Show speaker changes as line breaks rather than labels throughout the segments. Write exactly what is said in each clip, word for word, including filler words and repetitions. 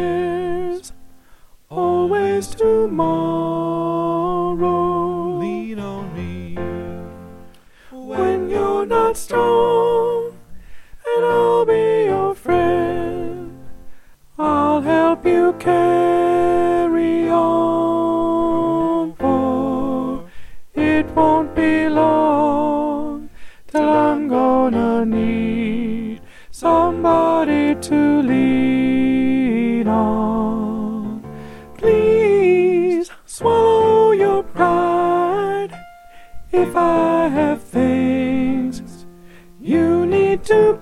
there's always tomorrow.
Lean on me
when you're not strong, and I'll be your friend. I'll help you carry on, for it won't be long till I'm gonna need somebody to lean on. Please swallow your pride if I have things you need to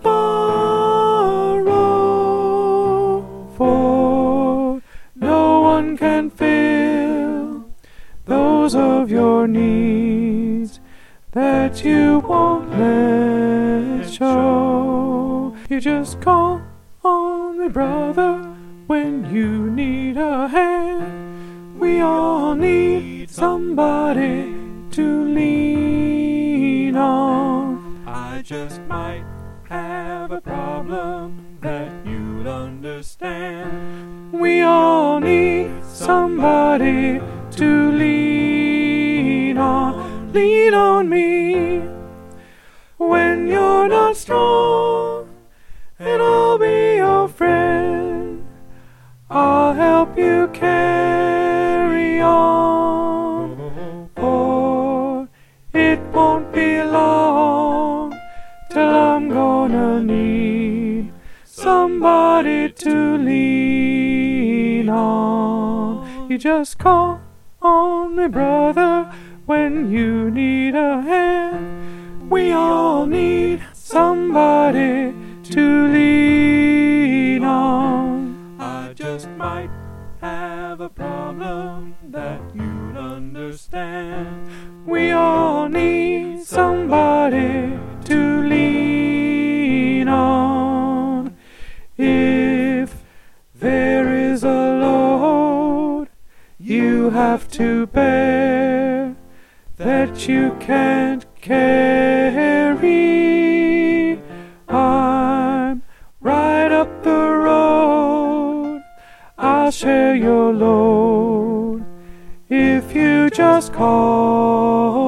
borrow, for no one can fill those of your needs that you won't let show. You just call on me, brother, when you need a hand. We all need somebody to lean on. I just might have a problem that you'd understand. We all need somebody to lean on. Lean on me when you're not strong, and I'll be your friend. I'll help you carry on, for it won't be long till I'm gonna need somebody to lean on. You just call on me, brother, when you need a hand. We all need somebody to lean on. I just might have a problem that you'd understand. We all need somebody to lean on. If there is a load you have to bear that you can't carry, I'm right up the road. I'll share your load if you just call